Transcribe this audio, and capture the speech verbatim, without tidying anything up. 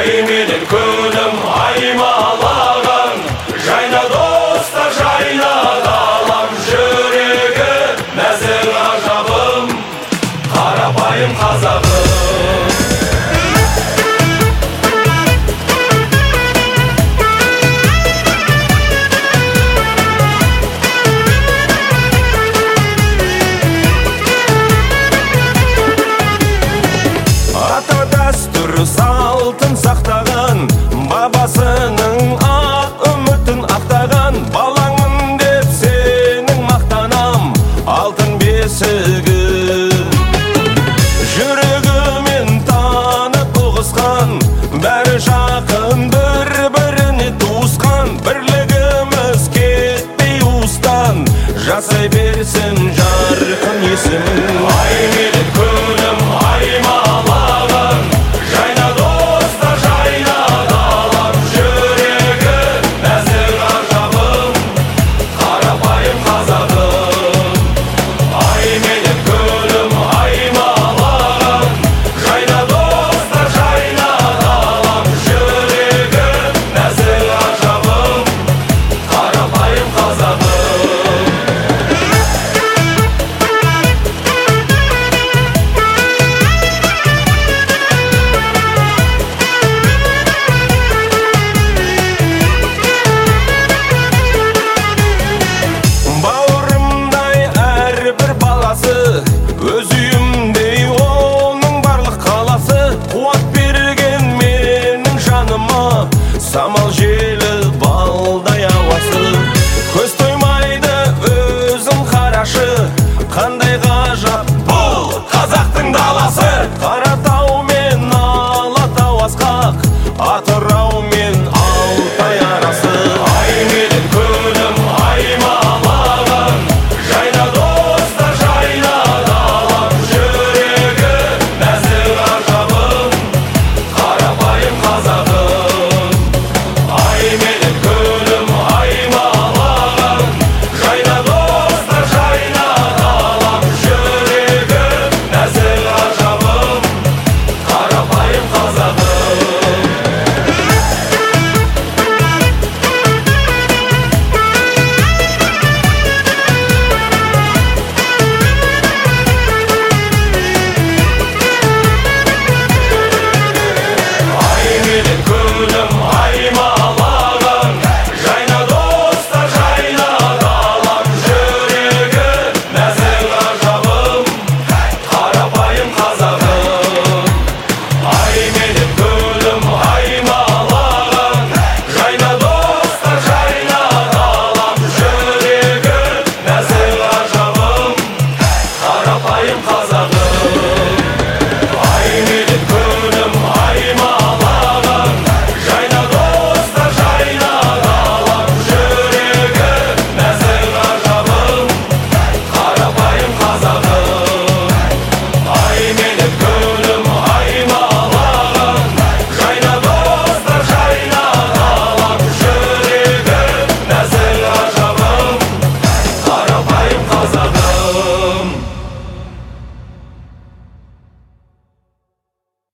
ай менен күнім аймалаған, жайна доста жайна далам, жүрегі нәзір ғажабым, қарапайым қазағым. Салтын сақтаған, бабасының ақ үмітін ақтаған, балаңын деп сенің мақтанам, алтын бесігім. Жүрегімен танып ұғысқан, бәрі жақын, бір-біріне туысқан, бірлігіміз кетпей уыстан, жасай берсін жарқын есімін.